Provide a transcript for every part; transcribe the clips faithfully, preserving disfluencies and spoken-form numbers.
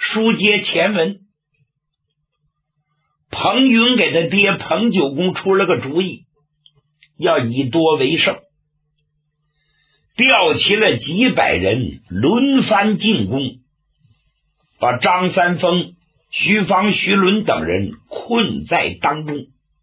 书接前文，彭云给他爹彭九公出了个主意，要以多为胜，调齐了几百人轮番进攻，把张三丰、徐方、徐伦等人困在当中。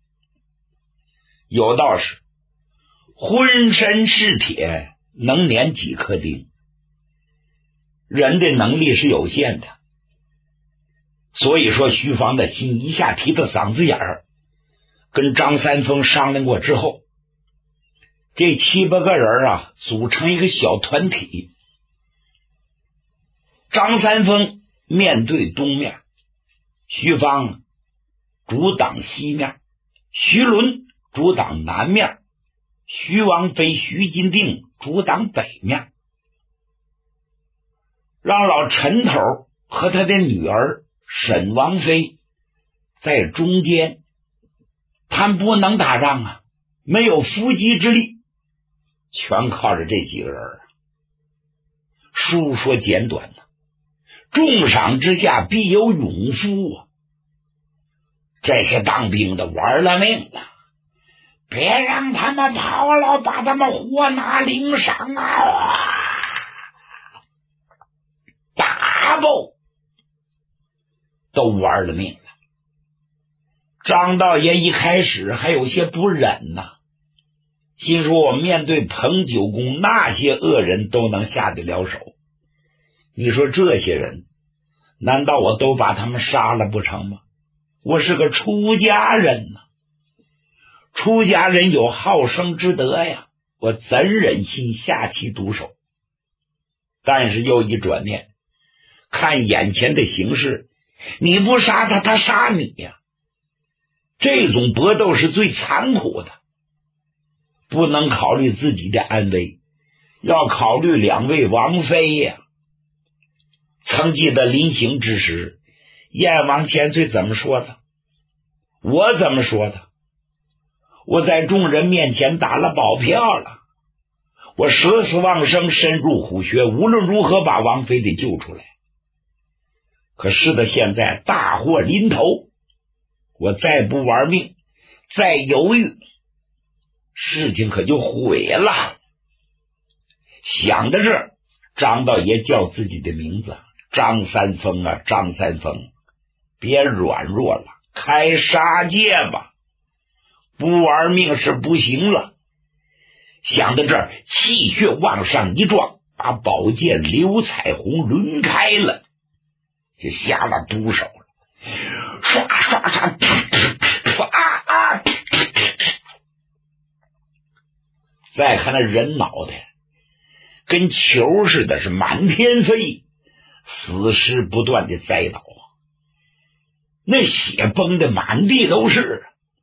有道是浑身是铁，能碾几颗钉，人的能力是有限的。所以说徐方的心一下提到嗓子眼儿，跟张三丰商量过之后，这七八个人啊组成一个小团体。张三丰面对东面，徐方主挡西面，徐伦主挡南面，徐王妃、徐金定主挡北面，让老陈头和他的女儿沈王妃在中间。他们不能打仗啊，没有伏击之力，全靠着这几个人。书说简短呢，重赏之下必有勇夫啊！这些当兵的玩了命了，别让他们跑了，把他们活拿领赏啊！打不都玩了命了。张道爷一开始还有些不忍呐、啊，心说我面对彭九公那些恶人都能下得了手，你说这些人难道我都把他们杀了不成吗？我是个出家人呐、啊，出家人有好生之德呀，我怎忍心下其毒手？但是又一转念，看眼前的形势，你不杀他，他杀你呀，这种搏斗是最残酷的，不能考虑自己的安危，要考虑两位王妃呀。曾记得临行之时，燕王千岁怎么说的？我怎么说的？我在众人面前打了保票了，我舍死忘生，深入虎穴，无论如何把王妃得救出来。可是的现在大祸临头，我再不玩命，再犹豫，事情可就毁了。想到这儿，张道爷叫自己的名字，张三丰啊，张三丰，别软弱了，开杀戒吧，不玩命是不行了。想到这儿，气血往上一撞，把宝剑刘彩虹抡开了，就下了毒手了。唰唰唰，唰啊啊！再看那人脑袋跟球似的，是满天飞，死尸不断的栽倒，那血崩的满地都是。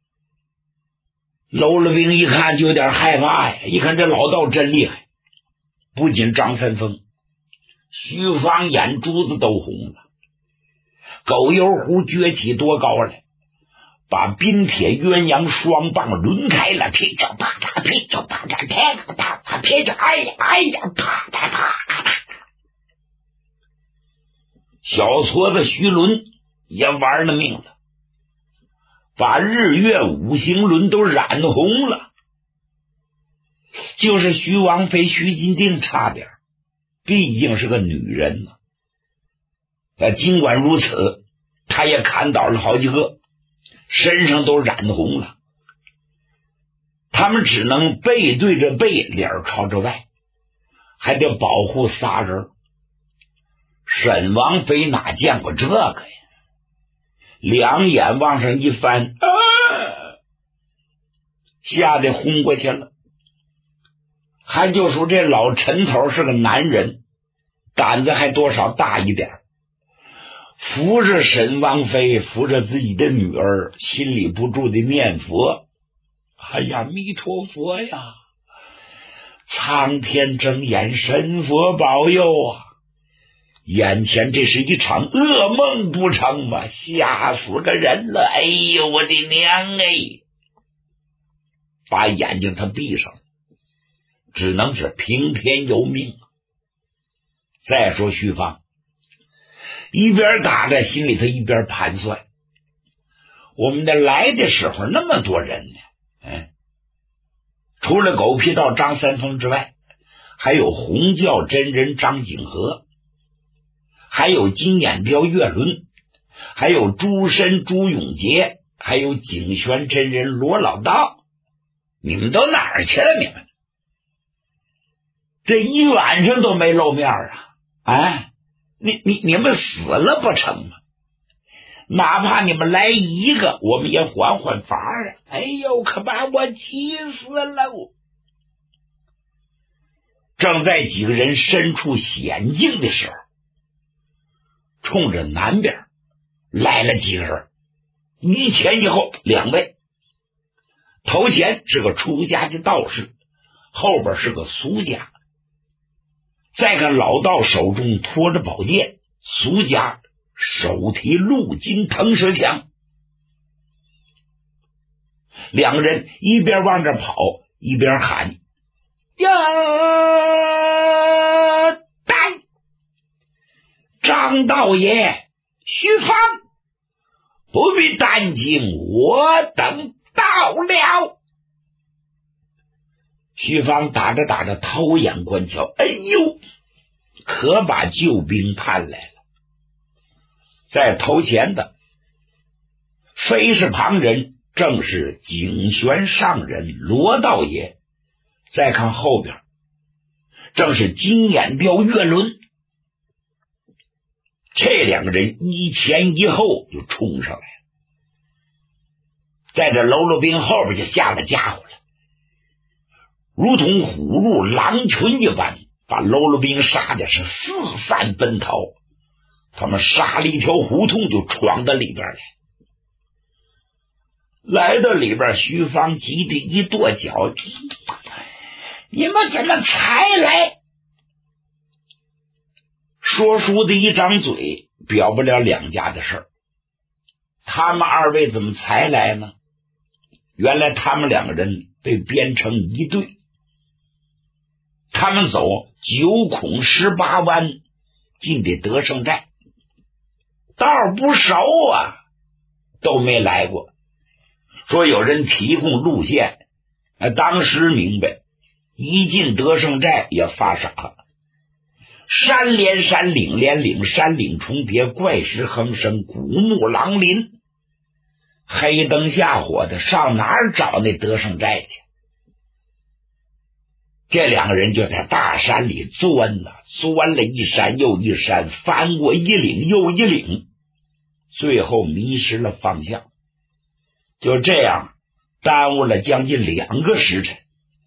喽了兵一看就有点害怕呀，一看这老道真厉害，不仅张三丰，徐方眼珠子都红了。狗油壶撅起多高来，把冰铁鸳鸯双棒抡开了，噼里啪嚓，噼里啪嚓，噼里啪嚓，噼里，哎呀哎呀，啪啪啪！小矬子徐伦也玩了命了，把日月五行轮都染红了。就是徐王妃徐金定差点，毕竟是个女人呢、啊。但尽管如此，他也砍倒了好几个，身上都染红了。他们只能背对着背，脸朝着外，还得保护仨人。沈王妃哪见过这个呀？两眼往上一翻，啊，吓得轰过去了。还就说这老陈头是个男人，胆子还多少大一点，扶着沈王妃，扶着自己的女儿，心里不住的念佛。哎呀，弥陀佛呀，苍天睁眼，神佛保佑啊！眼前这是一场噩梦不成吗？吓死个人了！哎呦，我的娘哎！把眼睛他闭上了，只能是听天由命。再说徐芳， 一边打着，心里头一边盘算，我们的来的时候那么多人呢，嗯，除了狗皮道张三丰之外，还有红教真人张景和，还有金眼彪岳伦，还有朱深朱永杰，还有景玄真人罗老道，你们都哪儿去了？你们这一晚上都没露面啊！哎，你你你们死了不成吗？哪怕你们来一个，我们也缓缓法啊！哎呦，可把我气死了！正在几个人身处险境的时候，冲着南边来了几个人，一前一后两位，头前是个出家的道士，后边是个俗家。再看老道手中托着宝剑，俗家手提陆金腾蛇枪，两个人一边往这跑一边喊呀，带张道爷徐芳，不必担惊，我等到了。徐芳打着打着偷眼观瞧，哎呦，可把救兵盼来了。在头前的非是旁人，正是景玄上人罗道爷。再看后边，正是金眼彪岳伦。这两个人一前一后就冲上来了，在这喽啰兵后边就下了家伙了，如同虎入狼群一般，把喽啰兵杀的是四散奔逃。他们杀了一条胡同就闯到里边来，来到里边，徐芳急得一跺脚，你们怎么才来？说书的一张嘴表不了两家的事儿，他们二位怎么才来呢？原来他们两个人被编成一队，他们走九孔十八弯进的德胜寨，道不熟啊，都没来过。说有人提供路线，当时明白，一进德胜寨也发傻，山连山，岭连岭，山岭重叠，怪石横生，古木狼林，黑灯瞎火的，上哪儿找那德胜寨去？这两个人就在大山里钻呐，钻了一山又一山，翻过一岭又一岭，最后迷失了方向。就这样耽误了将近两个时辰。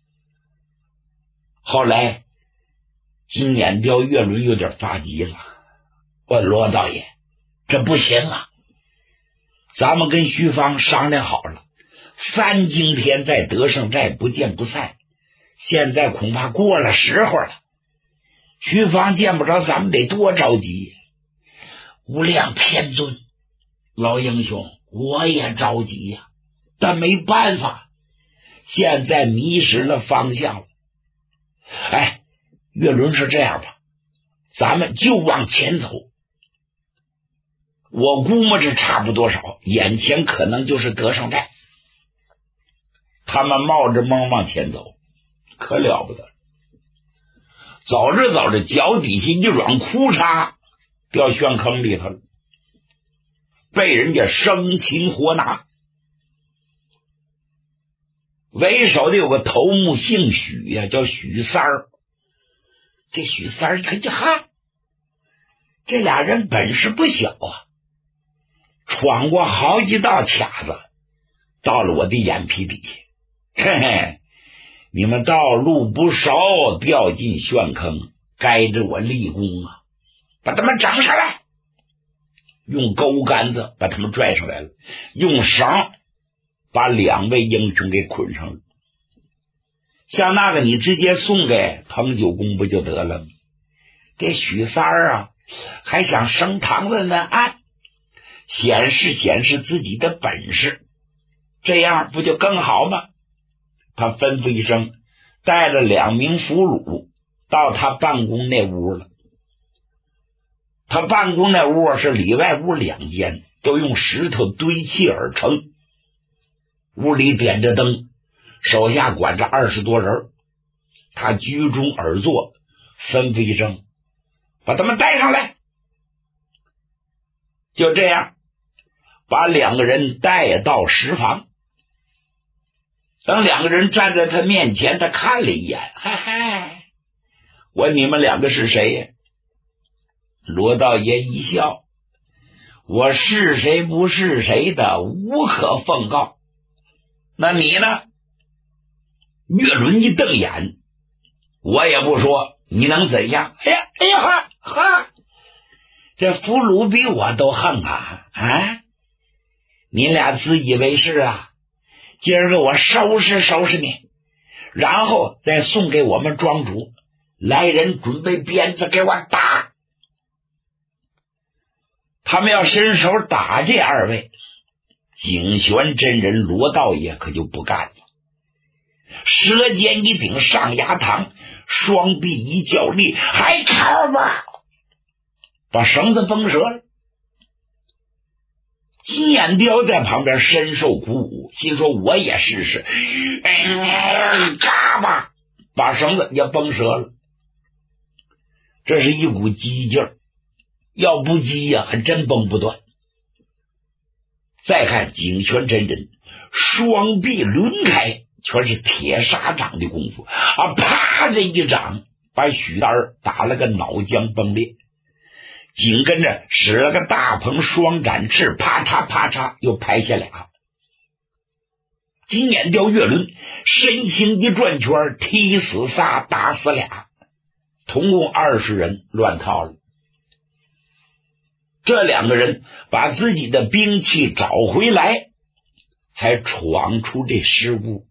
后来金眼彪岳伦有点发急了，问罗道爷，这不行啊，咱们跟徐芳商量好了，三更天在德胜寨不见不散，现在恐怕过了时候了，徐芳见不着咱们得多着急。无量天尊，老英雄，我也着急呀、啊，但没办法，现在迷失了方向了。哎，岳伦是这样吧，咱们就往前走，我估摸着差不多少，眼前可能就是德胜寨。他们冒着蒙往前走，可了不得，走着走着脚底下一软，裤衩掉悬坑里头了，被人家生擒活拿。为首的有个头目姓许呀、啊，叫许三儿。这许三儿他就哈，这俩人本事不小啊，闯过好几道卡子，到了我的眼皮底下。嘿嘿，你们道路不熟，掉进悬坑，该着我立功啊！把他们整上来，用钩杆子把他们拽上来了，用绳把两位英雄给捆上了。像那个你直接送给彭九公不就得了吗？这许三儿啊，还想升堂问问案，显示显示自己的本事，这样不就更好吗？他吩咐一声，带了两名俘虏到他办公那屋了。 他办公那屋是里外屋两间，都用石头堆砌而成。屋里点着灯，手下管着二十多人，他居中而坐，吩咐一声，把他们带上来。就这样把两个人带到食房。等两个人站在他面前，他看了一眼，嗨嗨，问你们两个是谁呀？罗道爷一笑，我是谁不是谁的无可奉告。那你呢？岳伦一瞪眼，我也不说，你能怎样？哎呀，哎呀哈哈，这俘虏比我都横啊！啊，你俩自以为是啊？今儿个我收拾收拾你，然后再送给我们庄主。来人，准备鞭子给我打。他们要伸手打这二位，景玄真人罗道爷可就不干了，舌尖一顶上牙膛，双臂一较力，还靠吧，把绳子绷折了。金眼雕在旁边深受鼓舞，心说我也试试，哎，嘎吧，把绳子也绷折了。这是一股激劲儿，要不激呀、啊，还真绷不断。再看景玄真人，双臂抡开，全是铁砂掌的功夫啊！啪的一掌，把许丹打了个脑浆崩裂。紧跟着使了个大鹏双展翅，啪嚓啪嚓又拍下俩。金眼雕岳伦身形一转圈，踢死仨，打死俩，同共二十人乱套了。这两个人把自己的兵器找回来，才闯出这失误。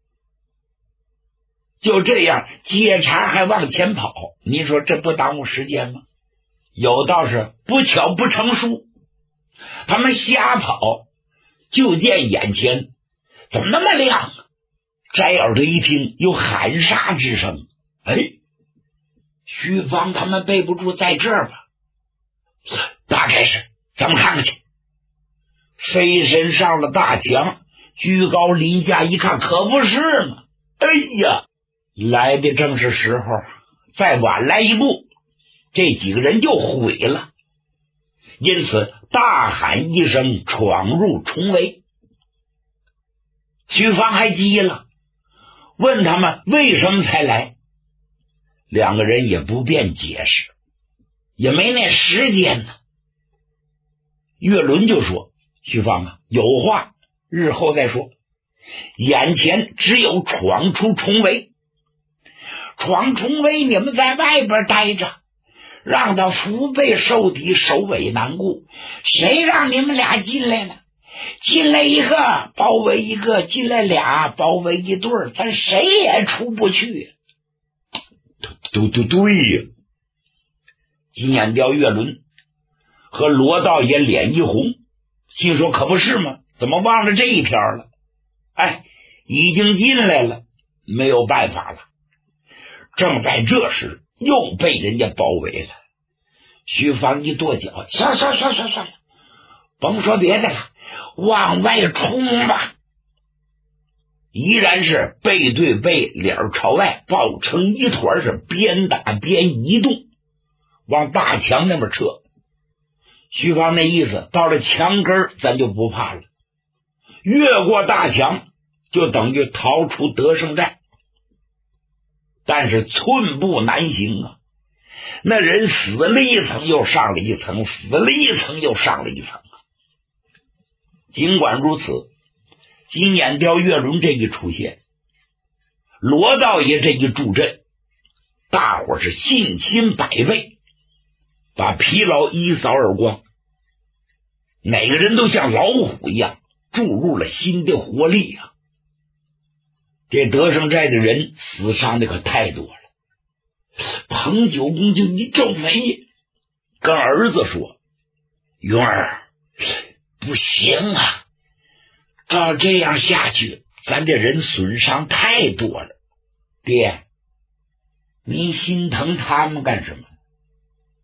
就这样接茬还往前跑，你说这不耽误时间吗？有道是不巧不成书，他们瞎跑，就见眼前怎么那么亮？摘耳朵一听，有喊杀之声。哎，徐芳他们背不住在这儿吧？大概是，咱们看看去。飞身上了大墙，居高临下一看，可不是嘛！哎呀，来的正是时候，再晚来一步，这几个人就毁了。因此大喊一声，闯入重围。徐芳还急了，问他们为什么才来。两个人也不便解释，也没那时间呢。岳伦就说，徐芳啊，有话日后再说，眼前只有闯出重围。闯重围，你们在外边待着，让他腹背受敌，首尾难顾。谁让你们俩进来了？进来一个包围一个，进来俩包围一对儿，咱谁也出不去。都都对呀！金眼雕岳伦和罗道爷脸一红，心说可不是吗？怎么忘了这一条了？哎，已经进来了，没有办法了。正在这时，又被人家包围了。徐芳一跺脚，算算算算算了，甭说别的了，往外冲吧！依然是背对背，脸朝外，抱成一团，是边打边移动，往大墙那边撤。徐芳那意思，到了墙根咱就不怕了，越过大墙就等于逃出德胜寨。但是寸步难行啊！那人死了一层又上了一层，死了一层又上了一层。尽管如此，金眼雕岳伦这一出现，罗道爷这一助阵，大伙是信心百倍，把疲劳一扫而光，每个人都像老虎一样注入了新的活力啊！这德胜寨的人死伤的可太多了。彭九公就一皱眉，跟儿子说：“云儿，不行啊，照这样下去，咱这人损伤太多了。爹，您心疼他们干什么？”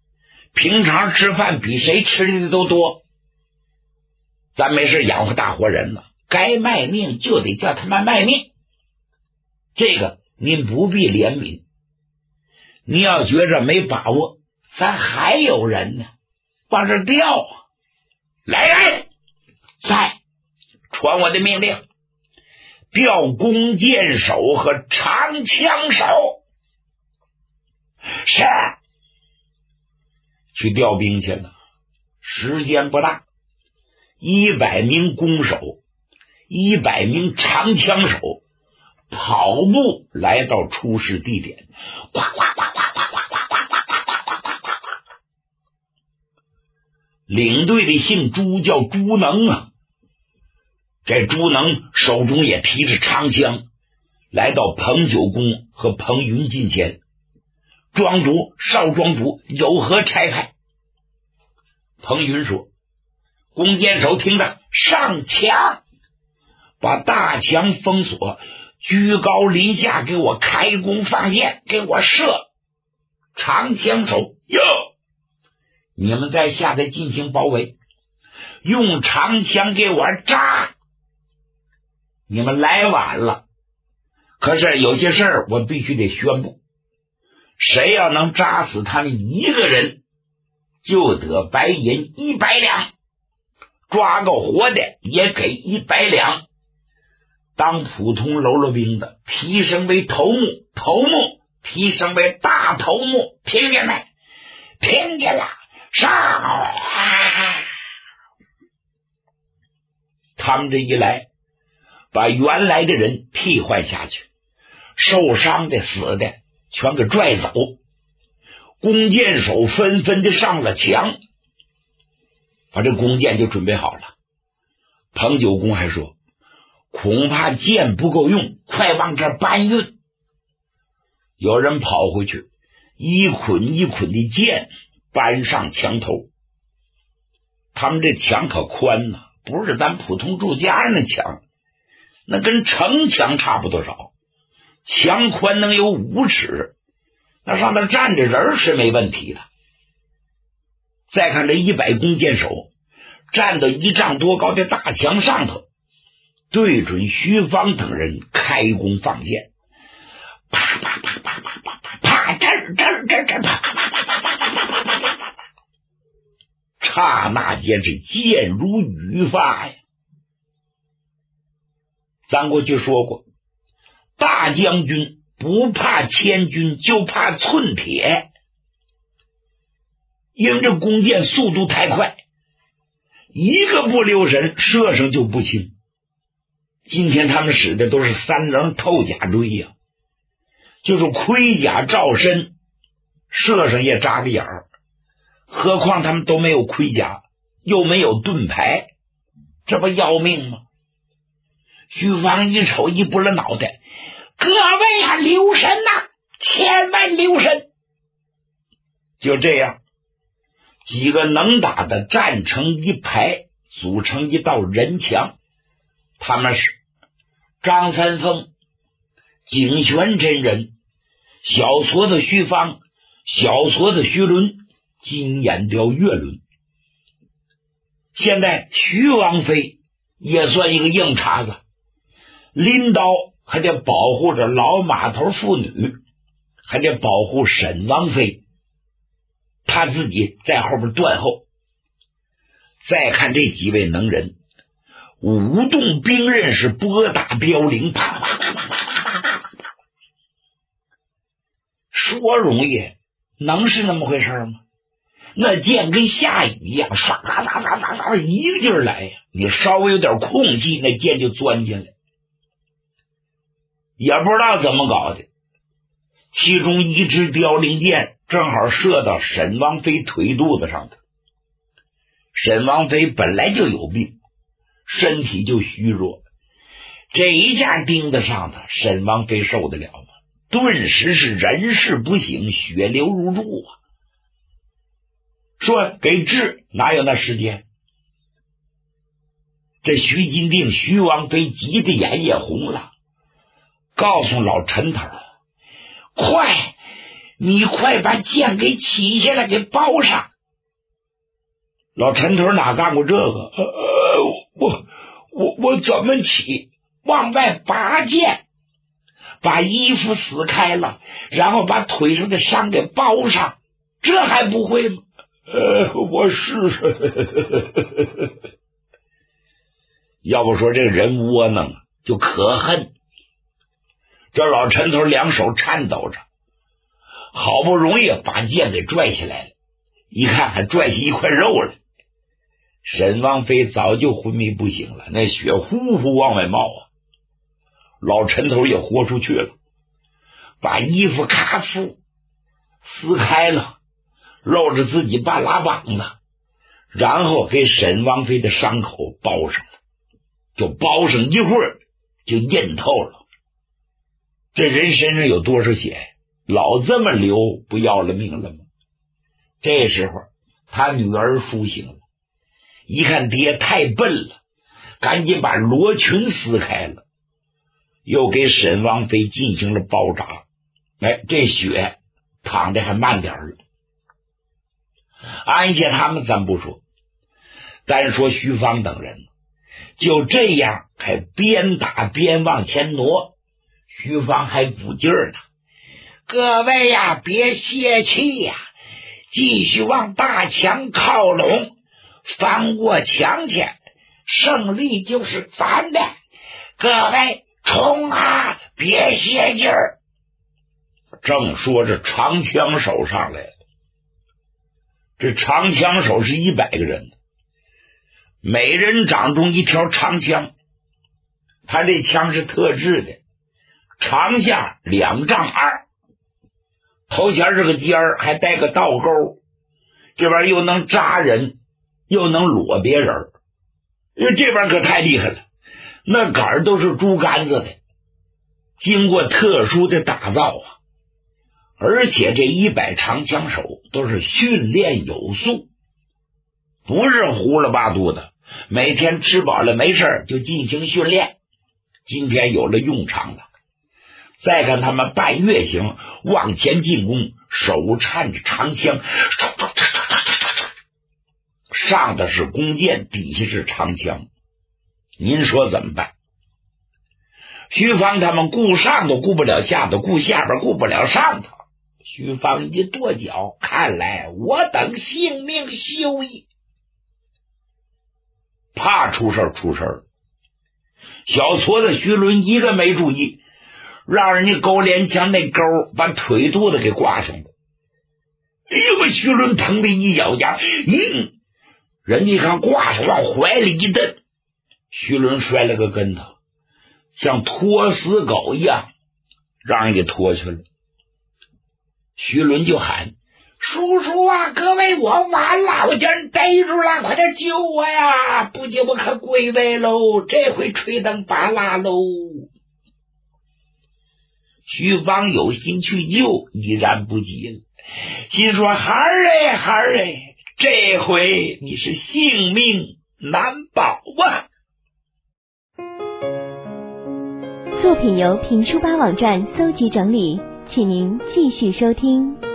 平常吃饭比谁吃的都多，咱没事养活大活人呢，该卖命就得叫他们卖命，这个您不必怜悯。你要觉着没把握，咱还有人呢，往这调啊！来人，在传我的命令，调弓箭手和长枪手。是，去调兵去了，时间不大，一百名弓手，一百名长枪手跑步来到出事地点，呱呱呱呱呱呱呱呱呱呱呱呱。领队的姓朱，叫朱能啊。这朱能手中也提着长枪，来到彭九公和彭云近前。庄主、少庄主有何差派？彭云说：弓箭手听着，上墙，把大墙封锁，居高临下给我开弓放箭，给我射。长枪手哟，你们在下头进行包围，用长枪给我扎。你们来晚了，可是有些事儿我必须得宣布，谁要能扎死他们一个人，就得白银一百两，抓个活的也给一百两。当普通喽啰兵的提升为头目，头目提升为大头目，听见没？听见了，上！啊、他们这一来，把原来的人替换下去，受伤的死的全给拽走，弓箭手纷纷的上了墙，把这弓箭就准备好了。彭九公还说，恐怕箭不够用，快往这搬运。有人跑回去，一捆一捆的箭搬上墙头。他们这墙可宽呐，不是咱普通住家那墙，那跟城墙差不多少，墙宽能有五尺，那上头站着人是没问题的。再看这一百弓箭手站到一丈多高的大墙上头，对准徐芳等人开弓放箭，啪啪啪啪啪啪啪啪，这这这这啪啪啪啪啪啪啪啪啪啪啪，刹那间是箭如雨发呀！咱过去说过，大将军不怕千军，就怕寸铁，因为这弓箭速度太快，一个不留神射上就不轻。今天他们使的都是三棱透甲锥呀、啊，就是盔甲罩身，射上也扎个眼儿。何况他们都没有盔甲，又没有盾牌，这不要命吗？徐芳一瞅，一拨了脑袋，各位啊，留神呐、啊，千万留神！就这样，几个能打的站成一排，组成一道人墙。他们是张三丰、景玄真人、小矬子徐芳、小矬子徐伦、金眼雕岳伦。现在徐王妃也算一个硬茬子，拎刀还得保护着老码头妇女，还得保护沈王妃，他自己在后边断后。再看这几位能人，舞动兵刃是拨打标铃，啪啪啪啪啪啪啪啪，说容易，能是那么回事吗？那箭跟下雨一样，唰唰唰唰唰唰一个劲儿来呀！你稍微有点空隙，那箭就钻进来，也不知道怎么搞的。其中一支凋零箭正好射到沈王妃腿肚子上头。沈王妃本来就有病，身体就虚弱，这一下钉在上头，沈王妃受得了吗？顿时是人事不省，血流如注啊！说给治哪有那时间？这徐金定、徐王妃急得眼也红了，告诉老陈头，快，你快把剑给起下来，给包上， 老陈头哪干过这个？呃，我我我怎么起？往外拔剑，把衣服撕开了，然后把腿上的伤给包上，这还不会吗？呃，我试试。要不说这个人窝囊啊，就可恨。这老陈头两手颤抖着，好不容易把剑给拽下来了，一看还拽起一块肉来。沈王妃早就昏迷不醒了，那血呼呼往外冒啊！老陈头也豁出去了，把衣服咔呲撕开了，露着自己半拉膀子，然后给沈王妃的伤口包上了，就包上一会儿就印透了。这人身上有多少血？老这么流，不要了命了吗？这时候他女儿苏醒了，一看爹太笨了，赶紧把罗裙撕开了，又给沈王妃进行了包扎。哎，这血淌的还慢点了。安谢他们咱不说，单说徐芳等人，就这样还边打边往前挪。徐芳还鼓劲儿呢，各位呀，别泄气呀，继续往大墙靠拢，翻过墙去，胜利就是咱的。各位冲啊，别泄劲儿。正说着，长枪手上来了。这长枪手是一百个人，每人掌中一条长枪，他这枪是特制的，长下两丈二，头前是个尖儿，还带个倒钩，这边又能扎人，又能裸别人。因为这边可太厉害了，那杆儿都是竹竿子的，经过特殊的打造啊。而且这一百长枪手都是训练有素，不是胡了八嘟的，每天吃饱了没事就进行训练。今天有了用场了。再看他们半月形往前进攻，手搀着长枪，上的是弓箭，底下是长枪，您说怎么办？徐芳他们顾上头顾不了下头，顾下边顾不了上头。徐芳一跺脚，看来我等性命休矣。怕出事出事了。小矬子徐伦一个没注意，让人家勾连枪那钩把腿肚子给挂上了。哎呦，我徐伦疼的一咬牙，嗯，人家一看挂上，往怀里一蹬，徐伦摔了个跟头，像拖死狗一样，让人给拖去了。徐伦就喊：叔叔啊，各位，我完了，我叫人逮住了，快点救我呀，不救我可归位喽，这回吹灯拔蜡喽。徐芳有心去救，依然不急了，心说：孩儿哎，孩儿哎，这回你是性命难保啊。 作品由评书吧网站搜集整理，请您继续收听。